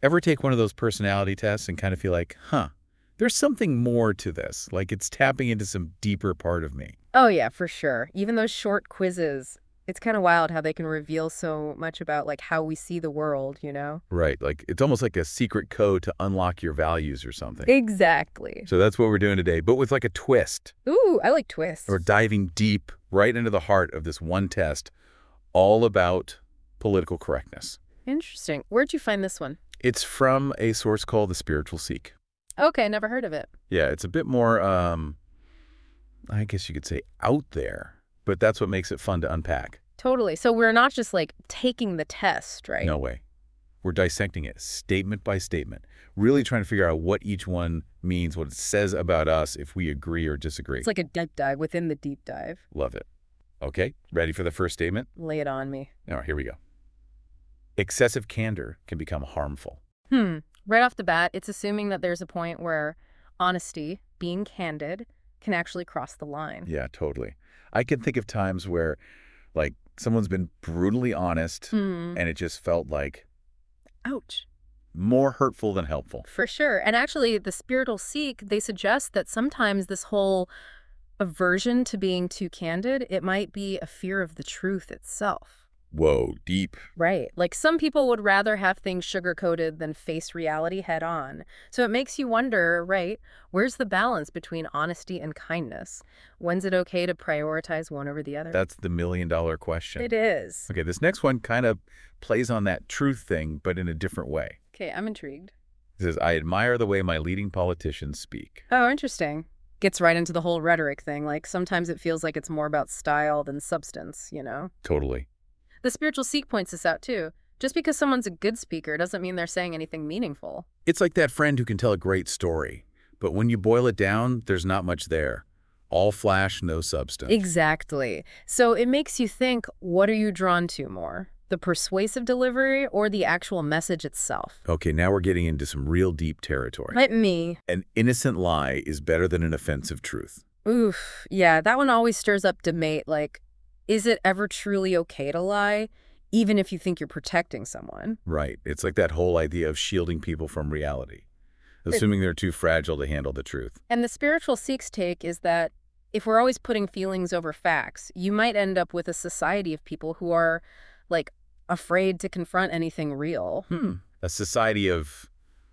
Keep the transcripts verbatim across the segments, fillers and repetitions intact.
Ever take one of those personality tests and kind of feel like, huh, there's something more to this, like it's tapping into some deeper part of me? Oh, yeah, for sure. Even those short quizzes, it's kind of wild how they can reveal so much about like how we see the world, you know? Right, like it's almost like a secret code to unlock your values or something. Exactly. So that's what we're doing today, but with like a twist. Ooh, I like twists. We're diving deep right into the heart of this one test, all about political correctness. Interesting. Where'd you find this one? It's from a source called The Spiritual Seek. Okay, never heard of it. Yeah, it's a bit more, um, I guess you could say out there, but that's what makes it fun to unpack. Totally. So we're not just like taking the test, right? No way. We're dissecting it statement by statement, really trying to figure out what each one means, what it says about us, if we agree or disagree. It's like a deep dive within the deep dive. Love it. Okay, ready for the first statement? Lay it on me. All right, here we go. Excessive candor can become harmful. Hmm. Right off the bat, it's assuming that there's a point where honesty, being candid, can actually cross the line. Yeah, totally. I can think of times where, like, someone's been brutally honest Hmm. and it just felt like Ouch. more hurtful than helpful. For sure. And actually, the Spiritual Seek, they suggest that sometimes this whole aversion to being too candid, it might be a fear of the truth itself. Whoa, deep. Right. Like some people would rather have things sugar-coated than face reality head on. So it makes you wonder, right, where's the balance between honesty and kindness? When's it okay to prioritize one over the other? That's the million dollar question. It is. Okay, this next one kind of plays on that truth thing, but in a different way. Okay, I'm intrigued. It says, I admire the way my leading politicians speak. Oh, interesting. Gets right into the whole rhetoric thing. Like sometimes it feels like it's more about style than substance, you know? Totally. The Spiritual Seek points this out too. Just because someone's a good speaker doesn't mean they're saying anything meaningful. It's like that friend who can tell a great story, but when you boil it down, there's not much there. All flash, no substance. Exactly. So it makes you think, what are you drawn to more? The persuasive delivery or the actual message itself? Okay, now we're getting into some real deep territory. Let me. An innocent lie is better than an offensive truth. Oof. Yeah, that one always stirs up debate. Like, is it ever truly okay to lie, even if you think you're protecting someone? Right. It's like that whole idea of shielding people from reality, assuming they're too fragile to handle the truth. And the Spiritual Seek's take is that if we're always putting feelings over facts, you might end up with a society of people who are, like, afraid to confront anything real. Hmm. A society of,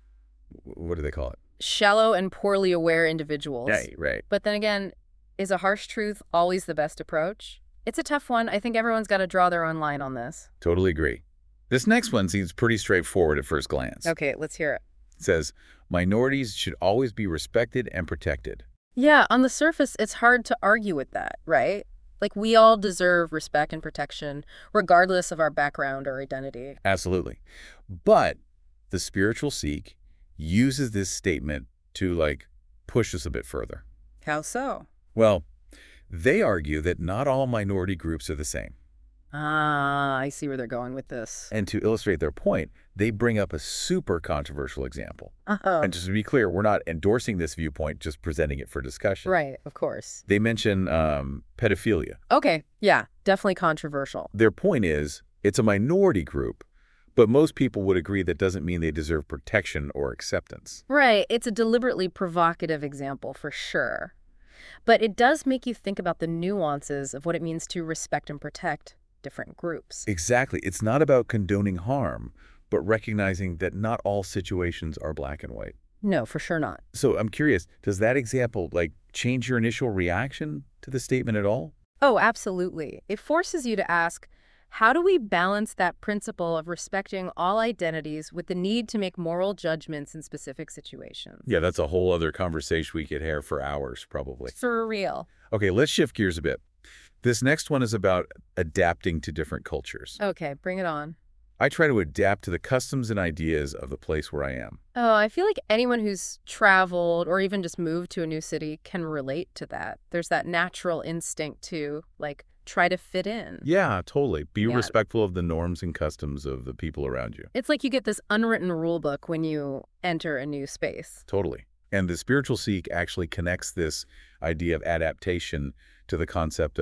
what do they call it? Shallow and poorly aware individuals. Right, right. But then again, is a harsh truth always the best approach? It's a tough one. I think everyone's got to draw their own line on this. Totally agree. This next one seems pretty straightforward at first glance. Okay, let's hear it. It says, minorities should always be respected and protected. Yeah, on the surface, it's hard to argue with that, right? Like, we all deserve respect and protection, regardless of our background or identity. Absolutely. But the Spiritual Seek uses this statement to, like, push us a bit further. How so? Well, they argue that not all minority groups are the same. Ah, I see where they're going with this. And to illustrate their point, they bring up a super controversial example. Uh-huh. And just to be clear, we're not endorsing this viewpoint, just presenting it for discussion. Right, of course. They mention um, pedophilia. Okay, yeah, definitely controversial. Their point is, it's a minority group, but most people would agree that doesn't mean they deserve protection or acceptance. Right, it's a deliberately provocative example for sure. But it does make you think about the nuances of what it means to respect and protect different groups. Exactly. It's not about condoning harm, but recognizing that not all situations are black and white. No, for sure not. So I'm curious, does that example, like, change your initial reaction to the statement at all? Oh, absolutely. It forces you to ask, how do we balance that principle of respecting all identities with the need to make moral judgments in specific situations? Yeah, that's a whole other conversation we could have for hours, probably. For real. Okay, let's shift gears a bit. This next one is about adapting to different cultures. Okay, bring it on. I try to adapt to the customs and ideas of the place where I am. Oh, I feel like anyone who's traveled or even just moved to a new city can relate to that. There's that natural instinct to, like, try to fit in. Yeah, totally. Be Yeah. respectful of the norms and customs of the people around you. It's like you get this unwritten rule book when you enter a new space. Totally. And the Spiritual Seek actually connects this idea of adaptation to the concept of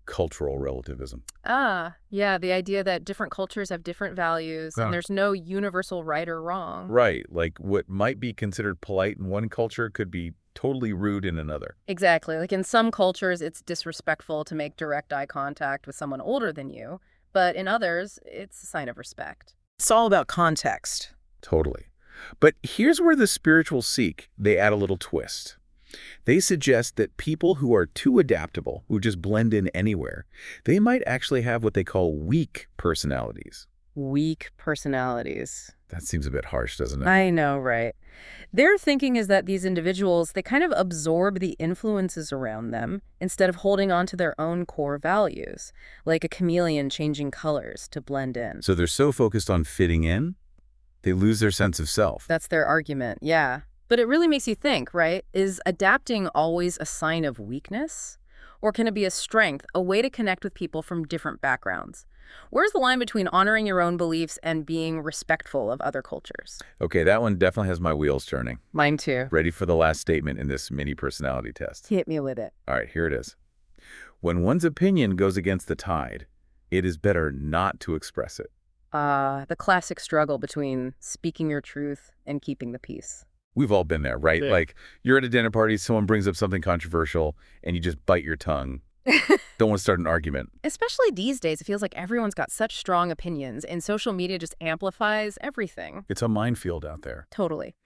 cultural relativism. Ah, yeah, the idea that different cultures have different values Yeah. and there's no universal right or wrong. Right, like what might be considered polite in one culture could be totally rude in another. Exactly. Like in some cultures, it's disrespectful to make direct eye contact with someone older than you, but in others, it's a sign of respect. It's all about context. Totally. But here's where the spiritual Sikh, they add a little twist. They suggest that people who are too adaptable, who just blend in anywhere, they might actually have what they call weak personalities. Weak personalities. That seems a bit harsh, doesn't it? I know, right? Their thinking is that these individuals, they kind of absorb the influences around them instead of holding on to their own core values, like a chameleon changing colors to blend in. So they're so focused on fitting in, they lose their sense of self. That's their argument, yeah. But it really makes you think, right? Is adapting always a sign of weakness? Or can it be a strength, a way to connect with people from different backgrounds? Where's the line between honoring your own beliefs and being respectful of other cultures? Okay, that one definitely has my wheels turning. Mine too. Ready for the last statement in this mini personality test. Hit me with it. All right, here it is. When one's opinion goes against the tide, it is better not to express it. Uh, the classic struggle between speaking your truth and keeping the peace. We've all been there, right? Yeah. Like, you're at a dinner party, someone brings up something controversial, and you just bite your tongue. Don't want to start an argument. Especially these days, it feels like everyone's got such strong opinions, and social media just amplifies everything. It's a minefield out there. Totally.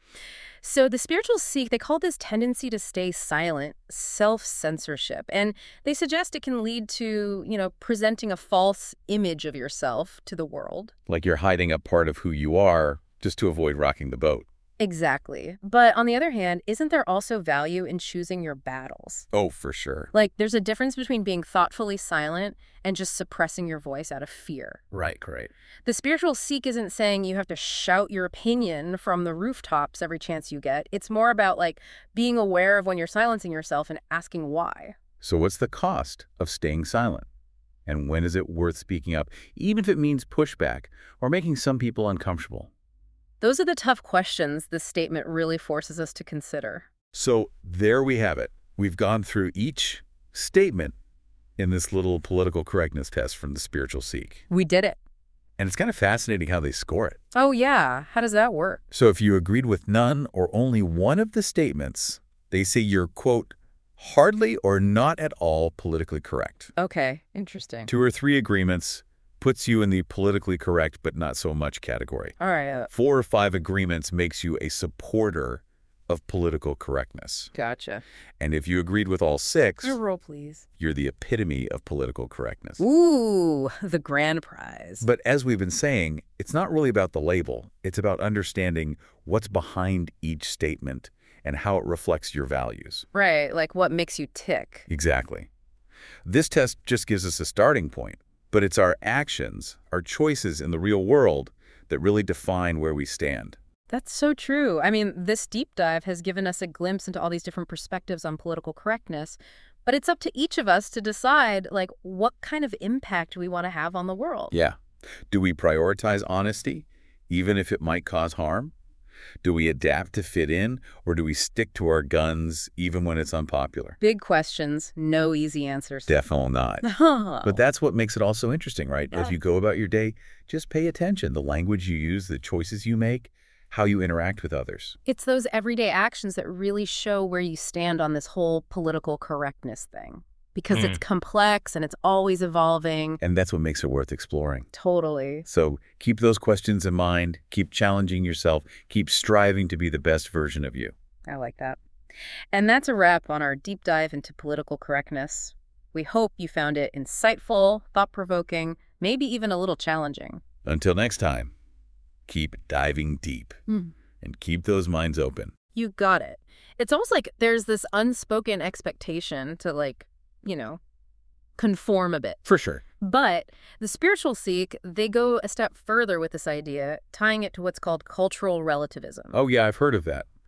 So the spiritual Sikh, they call this tendency to stay silent self-censorship. And they suggest it can lead to, you know, presenting a false image of yourself to the world. Like you're hiding a part of who you are just to avoid rocking the boat. Exactly. But on the other hand, isn't there also value in choosing your battles? Oh, for sure. Like, there's a difference between being thoughtfully silent and just suppressing your voice out of fear. Right, great. The spiritual Sikh isn't saying you have to shout your opinion from the rooftops every chance you get. It's more about, like, being aware of when you're silencing yourself and asking why. So what's the cost of staying silent? And when is it worth speaking up, even if it means pushback or making some people uncomfortable? Those are the tough questions this statement really forces us to consider. So there we have it. We've gone through each statement in this little political correctness test from the spiritual Sikh. We did it. And it's kind of fascinating how they score it. Oh, yeah. How does that work? So if you agreed with none or only one of the statements, they say you're, quote, hardly or not at all politically correct. Okay. Interesting. Two or three agreements puts you in the politically correct but not so much category. All right. Uh, Four or five agreements makes you a supporter of political correctness. gotcha. And if you agreed with all six, Roll, please. you're the epitome of political correctness. Ooh, the grand prize. But as we've been saying, it's not really about the label. It's about understanding what's behind each statement and how it reflects your values. Right, like what makes you tick. Exactly. This test just gives us a starting point, but it's our actions, our choices in the real world that really define where we stand. That's so true. I mean, this deep dive has given us a glimpse into all these different perspectives on political correctness, but it's up to each of us to decide, like, what kind of impact we want to have on the world. Yeah. Do we prioritize honesty, even if it might cause harm? Do we adapt to fit in, or do we stick to our guns even when it's unpopular? Big questions, no easy answers. Definitely not. Oh. But that's what makes it all so interesting, right? As Yeah. you go about your day, just pay attention. The language you use, the choices you make, how you interact with others. It's those everyday actions that really show where you stand on this whole political correctness thing. Because it's complex and it's always evolving. And that's what makes it worth exploring. Totally. So keep those questions in mind, keep challenging yourself, keep striving to be the best version of you. I like that. And that's a wrap on our deep dive into political correctness. We hope you found it insightful, thought-provoking, maybe even a little challenging. Until next time, keep diving deep Mm. and keep those minds open. You got it. It's almost like there's this unspoken expectation to, like, you know, conform a bit. For sure. But the spiritual Sikh, they go a step further with this idea, tying it to what's called cultural relativism. Oh, yeah, I've heard of that.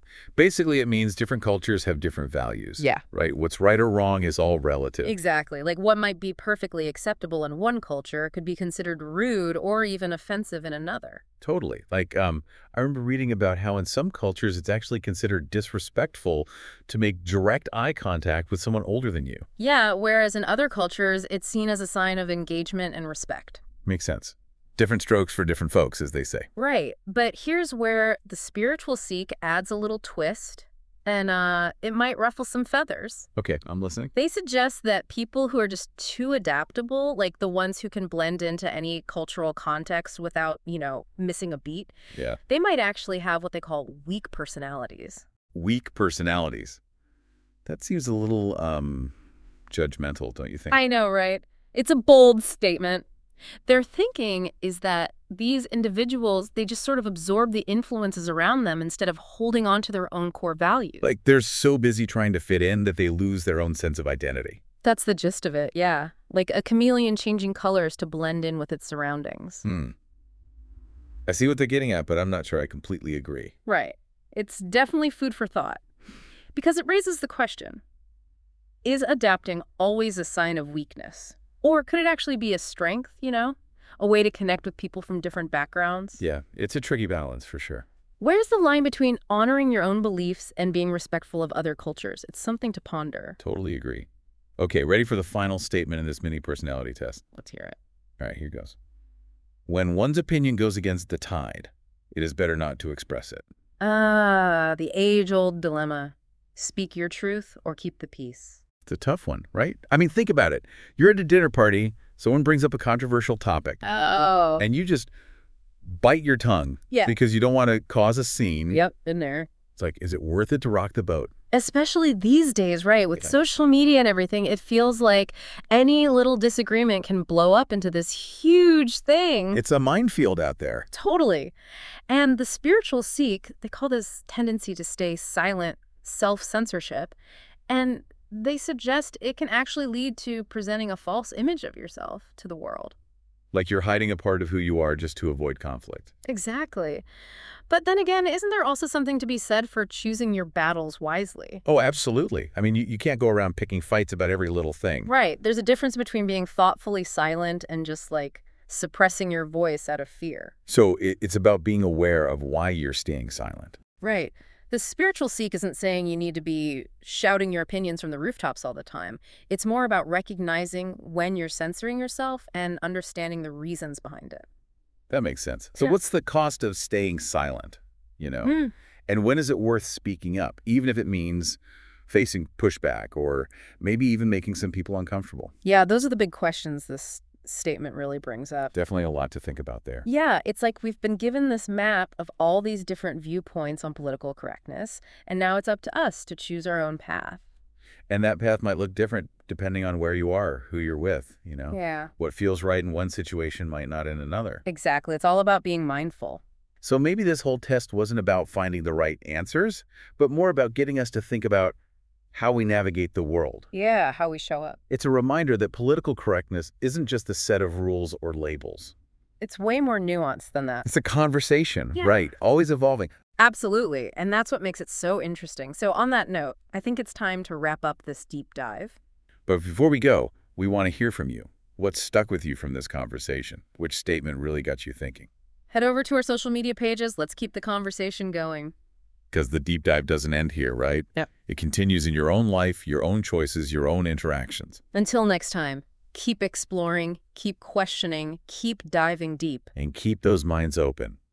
Basically, it means different cultures have different values. Yeah. Right? What's right or wrong is all relative. Exactly. Like what might be perfectly acceptable in one culture could be considered rude or even offensive in another. Totally. Like, um, I remember reading about how in some cultures it's actually considered disrespectful to make direct eye contact with someone older than you. Yeah, whereas in other cultures, it's seen as a sign of engagement and respect. Makes sense. Different strokes for different folks, as they say. Right. But here's where the spiritual Sikh adds a little twist, and uh, it might ruffle some feathers. Okay, I'm listening. They suggest that people who are just too adaptable, like the ones who can blend into any cultural context without, you know, missing a beat, Yeah. they might actually have what they call weak personalities. Weak personalities. That seems a little, um, judgmental, don't you think? I know, right? It's a bold statement. Their thinking is that these individuals, they just sort of absorb the influences around them instead of holding on to their own core values. Like, they're so busy trying to fit in that they lose their own sense of identity. That's the gist of it, yeah. Like a chameleon changing colors to blend in with its surroundings. Hmm. I see what they're getting at, but I'm not sure I completely agree. Right. It's definitely food for thought. Because it raises the question, is adapting always a sign of weakness? Or could it actually be a strength, you know? A way to connect with people from different backgrounds? Yeah, it's a tricky balance for sure. Where's the line between honoring your own beliefs and being respectful of other cultures? It's something to ponder. Totally agree. Okay, ready for the final statement in this mini personality test? Let's hear it. All right, here goes. When one's opinion goes against the tide, it is better not to express it. Ah, the age-old dilemma. Speak your truth or keep the peace. It's a tough one, right? I mean, think about it. You're at a dinner party, someone brings up a controversial topic, Oh. and you just bite your tongue Yeah. because you don't want to cause a scene. Yep, in there. It's like, is it worth it to rock the boat? Especially these days, right? With Yeah. social media and everything, it feels like any little disagreement can blow up into this huge thing. It's a minefield out there. Totally. And the spiritual Sikh, they call this tendency to stay silent self-censorship. And they suggest it can actually lead to presenting a false image of yourself to the world. Like you're hiding a part of who you are just to avoid conflict. Exactly. But then again, isn't there also something to be said for choosing your battles wisely? Oh, absolutely. I mean, you, you can't go around picking fights about every little thing. Right. There's a difference between being thoughtfully silent and just like suppressing your voice out of fear. So it, it's about being aware of why you're staying silent. Right. The spiritual Sikh isn't saying you need to be shouting your opinions from the rooftops all the time. It's more about recognizing when you're censoring yourself and understanding the reasons behind it. That makes sense. So Yeah. what's the cost of staying silent, you know? Mm. And when is it worth speaking up, even if it means facing pushback or maybe even making some people uncomfortable? Yeah, those are the big questions this statement really brings up. Definitely a lot to think about there. Yeah, it's like we've been given this map of all these different viewpoints on political correctness, and now it's up to us to choose our own path. And that path might look different depending on where you are, who you're with, you know? Yeah. What feels right in one situation might not in another. Exactly. It's all about being mindful. So maybe this whole test wasn't about finding the right answers, but more about getting us to think about how we navigate the world. Yeah, how we show up. It's a reminder that political correctness isn't just a set of rules or labels. It's way more nuanced than that. It's a conversation, Yeah. right? Always evolving. Absolutely. And that's what makes it so interesting. So on that note, I think it's time to wrap up this deep dive. But before we go, we want to hear from you. What stuck with you from this conversation? Which statement really got you thinking? Head over to our social media pages. Let's keep the conversation going. Because the deep dive doesn't end here, right? Yeah. It continues in your own life, your own choices, your own interactions. Until next time, keep exploring, keep questioning, keep diving deep. And keep those minds open.